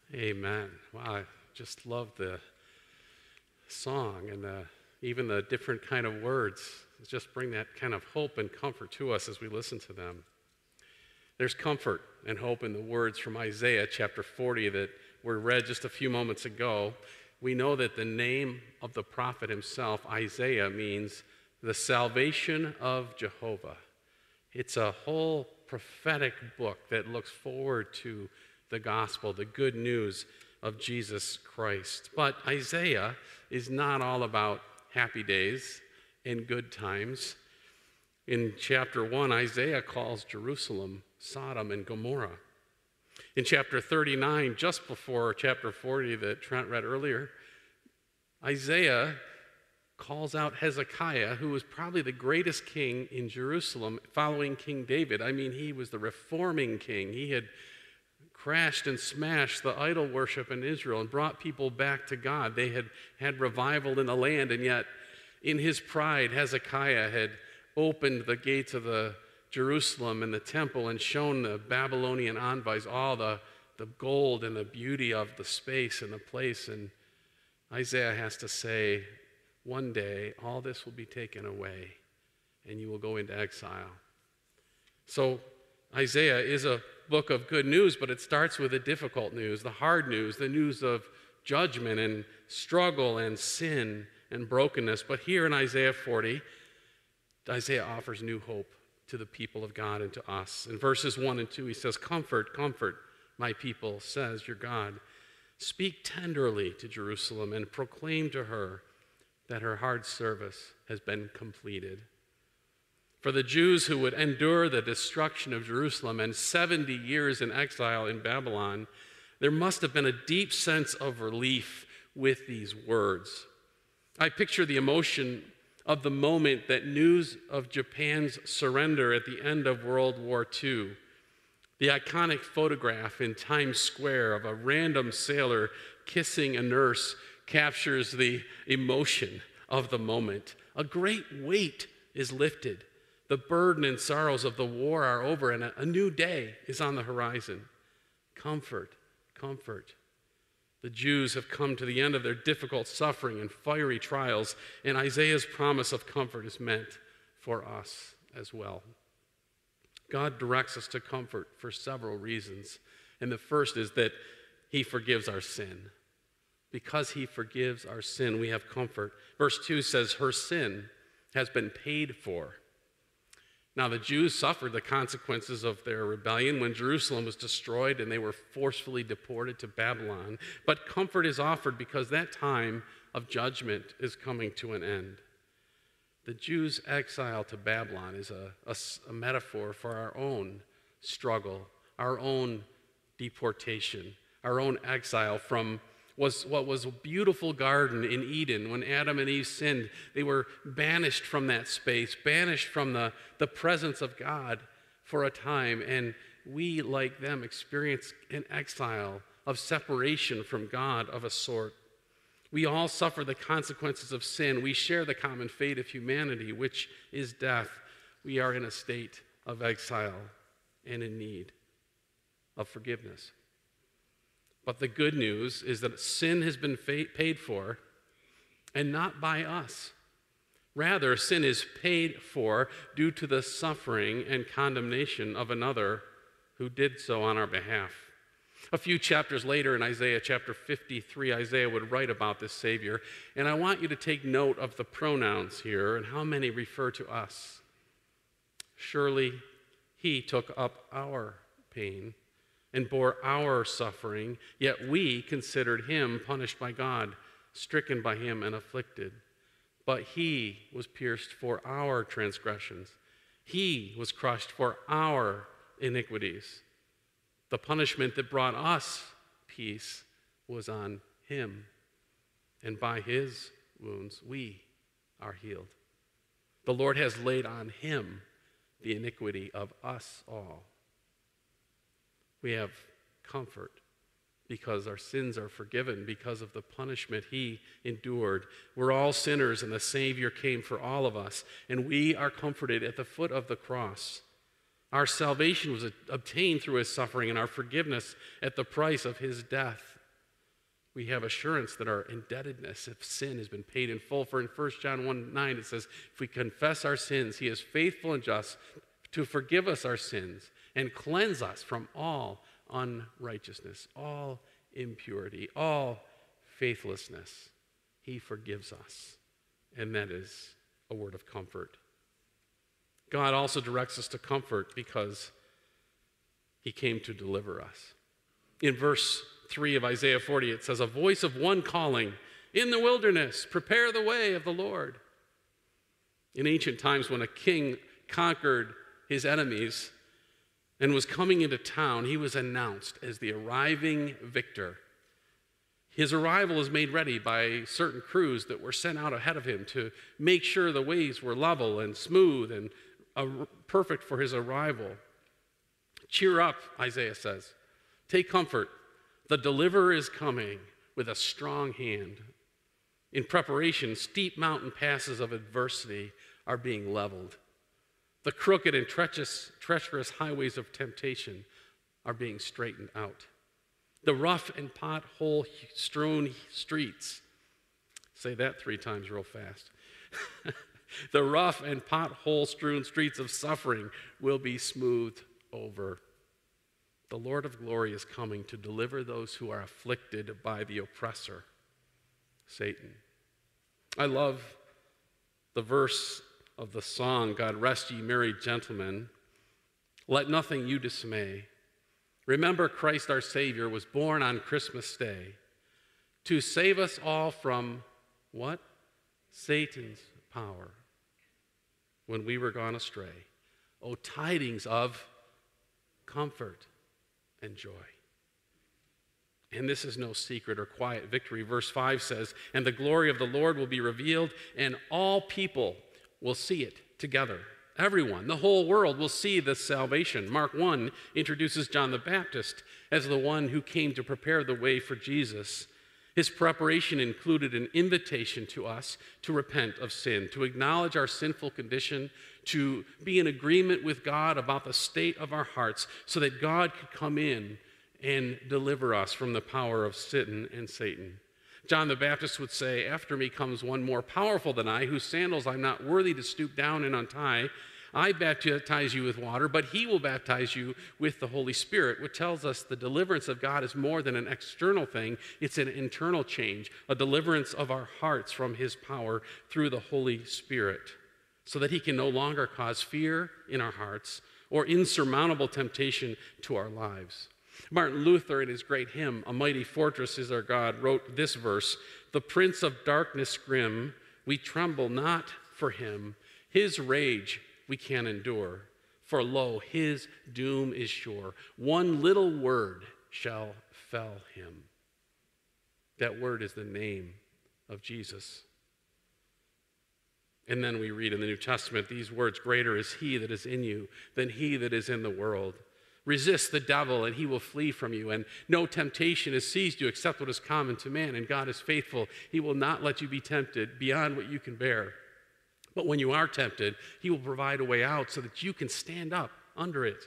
Amen. Wow, I just love the song and even the different kind of words. Just bring that kind of hope and comfort to us as we listen to them. There's comfort and hope in the words from Isaiah chapter 40 that were read just a few moments ago. We know that the name of the prophet himself, Isaiah, means the salvation of Jehovah. It's a whole prophetic book that looks forward to the gospel, the good news of Jesus Christ. But Isaiah is not all about happy days and good times. In chapter 1, Isaiah calls Jerusalem Sodom and Gomorrah. In chapter 39, just before chapter 40 that Trent read earlier, Isaiah calls out Hezekiah, who was probably the greatest king in Jerusalem following King David. I mean, he was the reforming king. He had crashed and smashed the idol worship in Israel and brought people back to God. They had had revival in the land, and yet in his pride, Hezekiah had opened the gates of the Jerusalem and the temple and shown the Babylonian envoys all the gold and the beauty of the space and the place. And Isaiah has to say, one day all this will be taken away and you will go into exile. So Isaiah is a book of good news, but it starts with the difficult news, the hard news, the news of judgment and struggle and sin and brokenness. But here in Isaiah 40, Isaiah offers new hope to the people of God and to us. In verses 1 and 2, he says, "Comfort, comfort my people, says your God. Speak tenderly to Jerusalem and proclaim to her that her hard service has been completed." For the Jews who would endure the destruction of Jerusalem and 70 years in exile in Babylon, there must have been a deep sense of relief with these words. I picture the emotion of the moment that news of Japan's surrender at the end of World War II, the iconic photograph in Times Square of a random sailor kissing a nurse, captures the emotion of the moment. A great weight is lifted. The burden and sorrows of the war are over, and a new day is on the horizon. Comfort, comfort. The Jews have come to the end of their difficult suffering and fiery trials, and Isaiah's promise of comfort is meant for us as well. God directs us to comfort for several reasons, and the first is that he forgives our sin. Because he forgives our sin, we have comfort. Verse 2 says, her sin has been paid for. Now, the Jews suffered the consequences of their rebellion when Jerusalem was destroyed and they were forcefully deported to Babylon. But comfort is offered because that time of judgment is coming to an end. The Jews' exile to Babylon is a metaphor for our own struggle, our own deportation, our own exile from what was a beautiful garden in Eden. When Adam and Eve sinned, they were banished from that space, banished from the presence of God for a time. And we, like them, experience an exile of separation from God of a sort. We all suffer the consequences of sin. We share the common fate of humanity, which is death. We are in a state of exile and in need of forgiveness. But the good news is that sin has been paid for, and not by us. Rather, sin is paid for due to the suffering and condemnation of another who did so on our behalf. A few chapters later in Isaiah chapter 53, Isaiah would write about this Savior, and I want you to take note of the pronouns here and how many refer to us. Surely he took up our pain and bore our suffering, yet we considered him punished by God, stricken by him and afflicted. But he was pierced for our transgressions. He was crushed for our iniquities. The punishment that brought us peace was on him, and by his wounds we are healed. The Lord has laid on him the iniquity of us all. We have comfort because our sins are forgiven because of the punishment he endured. We're all sinners, and the Savior came for all of us, and we are comforted at the foot of the cross. Our salvation was obtained through his suffering and our forgiveness at the price of his death. We have assurance that our indebtedness of sin has been paid in full. For in 1 John 1:9 it says, if we confess our sins, he is faithful and just to forgive us our sins and cleanse us from all unrighteousness, all impurity, all faithlessness. He forgives us. And that is a word of comfort. God also directs us to comfort because he came to deliver us. In verse 3 of Isaiah 40, it says, a voice of one calling, in the wilderness, prepare the way of the Lord. In ancient times, when a king conquered his enemies and was coming into town, he was announced as the arriving victor. His arrival is made ready by certain crews that were sent out ahead of him to make sure the ways were level and smooth and perfect for his arrival. Cheer up, Isaiah says. Take comfort. The deliverer is coming with a strong hand. In preparation, steep mountain passes of adversity are being leveled. The crooked and treacherous highways of temptation are being straightened out. The rough and pothole-strewn streets, say that 3 times real fast. The rough and pothole-strewn streets of suffering will be smoothed over. The Lord of glory is coming to deliver those who are afflicted by the oppressor, Satan. I love the verse of the song, God rest ye merry gentlemen. Let nothing you dismay. Remember Christ our Savior was born on Christmas Day to save us all from what? Satan's power when we were gone astray. Oh, tidings of comfort and joy. And this is no secret or quiet victory. Verse 5 says, and the glory of the Lord will be revealed, and all people will see it together. Everyone, the whole world will see this salvation. Mark 1 introduces John the Baptist as the one who came to prepare the way for Jesus. His preparation included an invitation to us to repent of sin, to acknowledge our sinful condition, to be in agreement with God about the state of our hearts so that God could come in and deliver us from the power of sin and Satan. John the Baptist would say, after me comes one more powerful than I, whose sandals I'm not worthy to stoop down and untie. I baptize you with water, but he will baptize you with the Holy Spirit, which tells us the deliverance of God is more than an external thing. It's an internal change, a deliverance of our hearts from his power through the Holy Spirit, so that he can no longer cause fear in our hearts or insurmountable temptation to our lives. Martin Luther, in his great hymn, A Mighty Fortress is Our God, wrote this verse, the prince of darkness grim, we tremble not for him. His rage we can endure, for lo, his doom is sure. One little word shall fell him. That word is the name of Jesus. And then we read in the New Testament these words, greater is he that is in you than he that is in the world. Resist the devil and he will flee from you. And no temptation has seized you except what is common to man. And God is faithful. He will not let you be tempted beyond what you can bear. But when you are tempted, he will provide a way out so that you can stand up under it.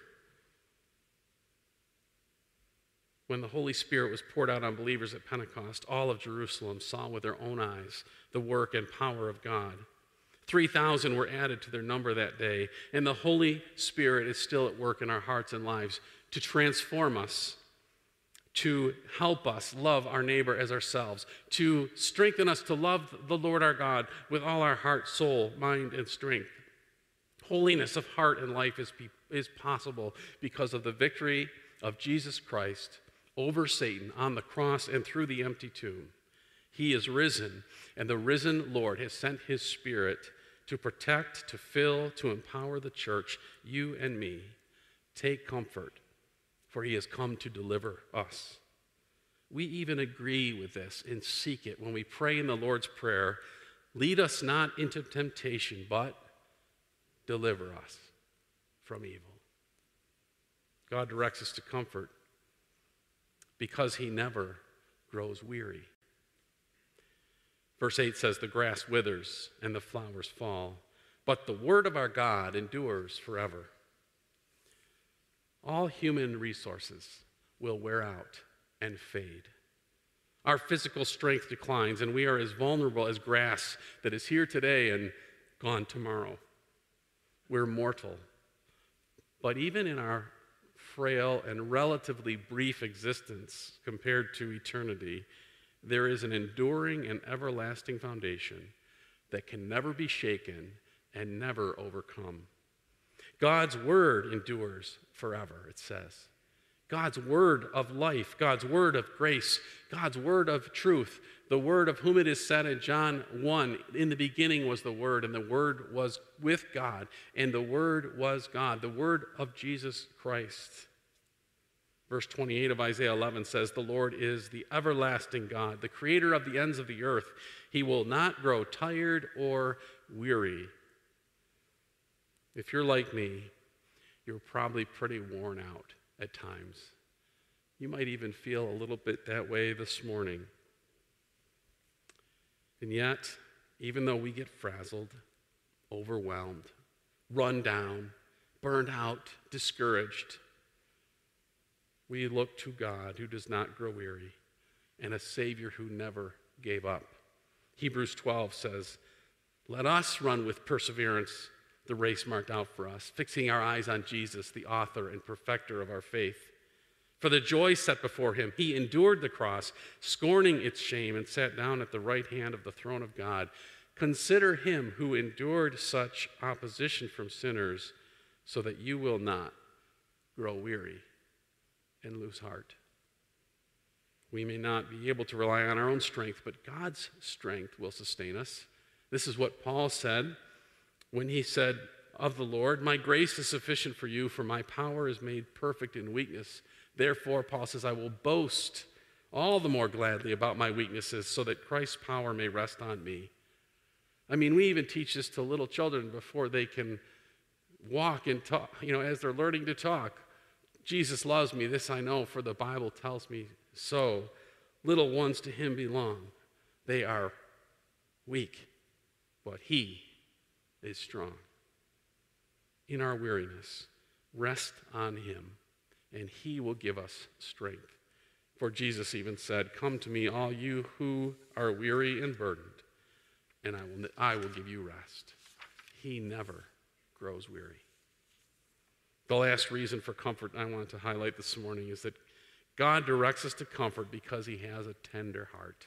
When the Holy Spirit was poured out on believers at Pentecost, all of Jerusalem saw with their own eyes the work and power of God. 3,000 were added to their number that day, and the Holy Spirit is still at work in our hearts and lives to transform us, to help us love our neighbor as ourselves, to strengthen us to love the Lord our God with all our heart, soul, mind, and strength. Holiness of heart and life is possible because of the victory of Jesus Christ over Satan on the cross and through the empty tomb. He is risen, and the risen Lord has sent his Spirit to protect, to fill, to empower the church, you and me. Take comfort, for he has come to deliver us. We even agree with this and seek it when we pray in the Lord's Prayer, lead us not into temptation, but deliver us from evil. God directs us to comfort because he never grows weary. Verse 8 says, the grass withers and the flowers fall, but the word of our God endures forever. All human resources will wear out and fade. Our physical strength declines, and we are as vulnerable as grass that is here today and gone tomorrow. We're mortal. But even in our frail and relatively brief existence compared to eternity, there is an enduring and everlasting foundation that can never be shaken and never overcome. God's word endures forever, it says. God's word of life, God's word of grace, God's word of truth, the word of whom it is said in John 1, in the beginning was the Word, and the Word was with God, and the Word was God, the word of Jesus Christ. Verse 28 of Isaiah 11 says, the Lord is the everlasting God, the creator of the ends of the earth. He will not grow tired or weary. If you're like me, you're probably pretty worn out at times. You might even feel a little bit that way this morning. And yet, even though we get frazzled, overwhelmed, run down, burned out, discouraged, we look to God who does not grow weary and a Savior who never gave up. Hebrews 12 says, let us run with perseverance the race marked out for us, fixing our eyes on Jesus, the author and perfecter of our faith. For the joy set before him, he endured the cross, scorning its shame, and sat down at the right hand of the throne of God. Consider him who endured such opposition from sinners, so that you will not grow weary and lose heart. We may not be able to rely on our own strength, but God's strength will sustain us. This is what Paul said when he said of the Lord, my grace is sufficient for you, for my power is made perfect in weakness. Therefore, Paul says, I will boast all the more gladly about my weaknesses so that Christ's power may rest on me. I mean, we even teach this to little children before they can walk and talk, as they're learning to talk. Jesus loves me, this I know, for the Bible tells me so. Little ones to him belong. They are weak, but he is strong. In our weariness, rest on him, and he will give us strength. For Jesus even said, come to me, all you who are weary and burdened, and I will give you rest. He never grows weary. The last reason for comfort I want to highlight this morning is that God directs us to comfort because he has a tender heart.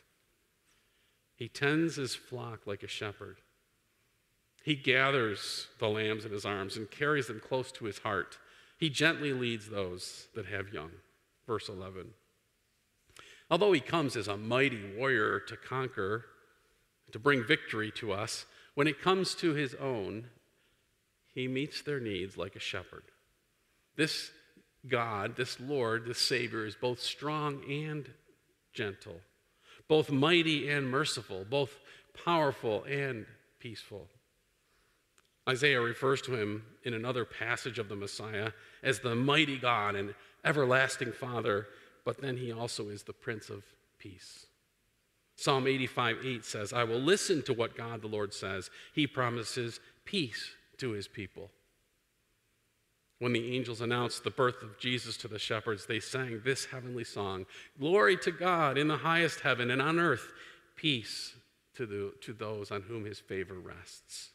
He tends his flock like a shepherd. He gathers the lambs in his arms and carries them close to his heart. He gently leads those that have young. Verse 11. Although he comes as a mighty warrior to conquer, to bring victory to us, when it comes to his own, he meets their needs like a shepherd. This God, this Lord, this Savior is both strong and gentle, both mighty and merciful, both powerful and peaceful. Isaiah refers to him in another passage of the Messiah as the mighty God and everlasting Father, but then he also is the Prince of Peace. Psalm 85:8 says, I will listen to what God the Lord says. He promises peace to his people. When the angels announced the birth of Jesus to the shepherds, they sang this heavenly song, glory to God in the highest heaven, and on earth peace to those on whom his favor rests.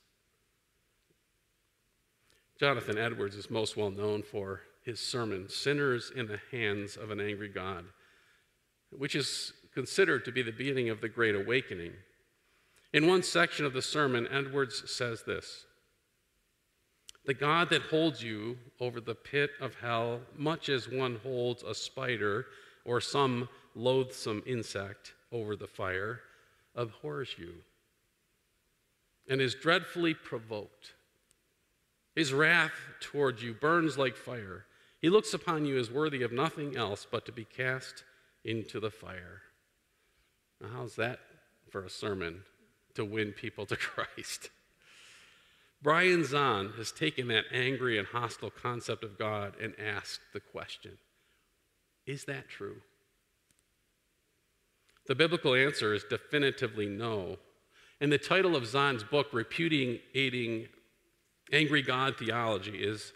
Jonathan Edwards is most well known for his sermon, Sinners in the Hands of an Angry God, which is considered to be the beginning of the Great Awakening. In one section of the sermon, Edwards says this, the God that holds you over the pit of hell, much as one holds a spider or some loathsome insect over the fire, abhors you and is dreadfully provoked. His wrath toward you burns like fire. He looks upon you as worthy of nothing else but to be cast into the fire. Now, how's that for a sermon to win people to Christ? Brian Zahn has taken that angry and hostile concept of God and asked the question, is that true? The biblical answer is definitively no. And the title of Zahn's book, Repudiating Angry God Theology, is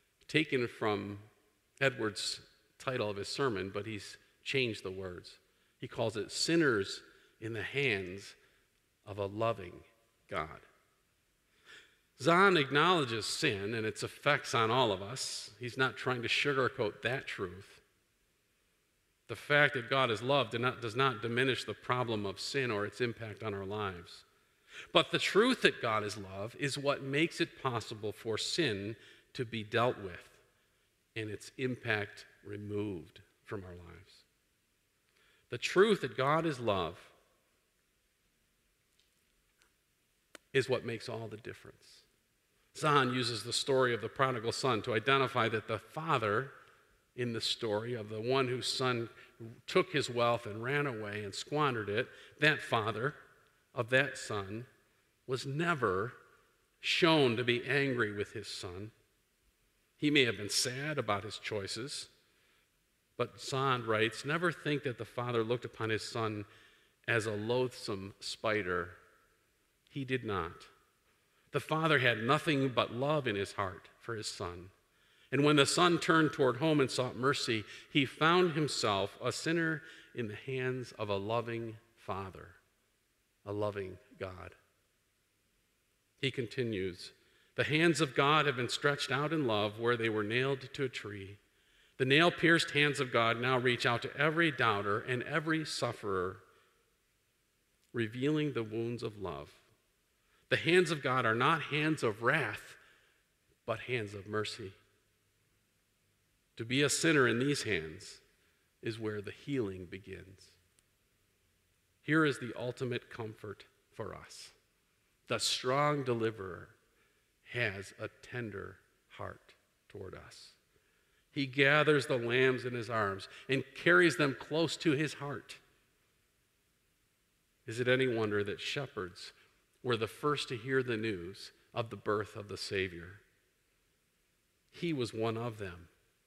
taken from Edwards' title of his sermon, but he's changed the words. He calls it sinners in the hands of a loving God. Zahn acknowledges sin and its effects on all of us. He's not trying to sugarcoat that truth. The fact that God is love does not diminish the problem of sin or its impact on our lives. But the truth that God is love is what makes it possible for sin to be dealt with and its impact removed from our lives. The truth that God is love is what makes all the difference. Zahn uses the story of the prodigal son to identify that the father in the story of the one whose son took his wealth and ran away and squandered it, that father of that son was never shown to be angry with his son. He may have been sad about his choices, but Zahn writes, never think that the father looked upon his son as a loathsome spider. He did not. The father had nothing but love in his heart for his son. And when the son turned toward home and sought mercy, he found himself a sinner in the hands of a loving father, a loving God. He continues, the hands of God have been stretched out in love where they were nailed to a tree. The nail-pierced hands of God now reach out to every doubter and every sufferer, revealing the wounds of love. The hands of God are not hands of wrath, but hands of mercy. To be a sinner in these hands is where the healing begins. Here is the ultimate comfort for us. The strong deliverer has a tender heart toward us. He gathers the lambs in his arms and carries them close to his heart. Is it any wonder that shepherds were the first to hear the news of the birth of the Savior? He was one of them.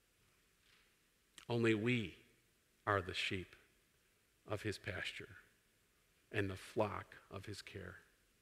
Only we are the sheep of his pasture and the flock of his care.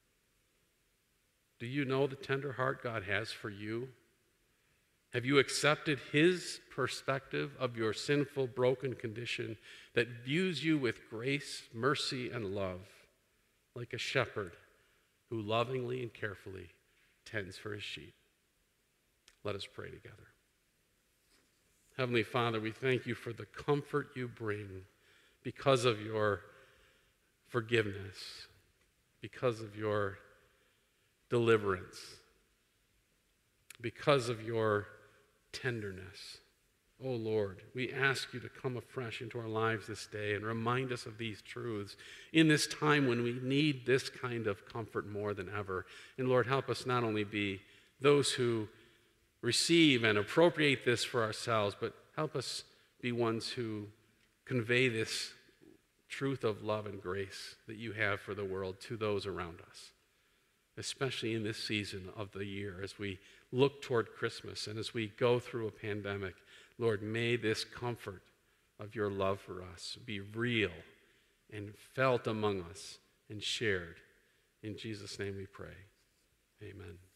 Do you know the tender heart God has for you? Have you accepted his perspective of your sinful, broken condition that views you with grace, mercy, and love, like a shepherd who lovingly and carefully tends for his sheep? Let us pray together. Heavenly Father, we thank you for the comfort you bring because of your forgiveness, because of your deliverance, because of your tenderness. Oh Lord, we ask you to come afresh into our lives this day and remind us of these truths in this time when we need this kind of comfort more than ever. And Lord, help us not only be those who receive and appropriate this for ourselves, but help us be ones who convey this truth of love and grace that you have for the world to those around us, especially in this season of the year as we look toward Christmas and as we go through a pandemic. Lord, may this comfort of your love for us be real and felt among us and shared. In Jesus' name we pray. Amen.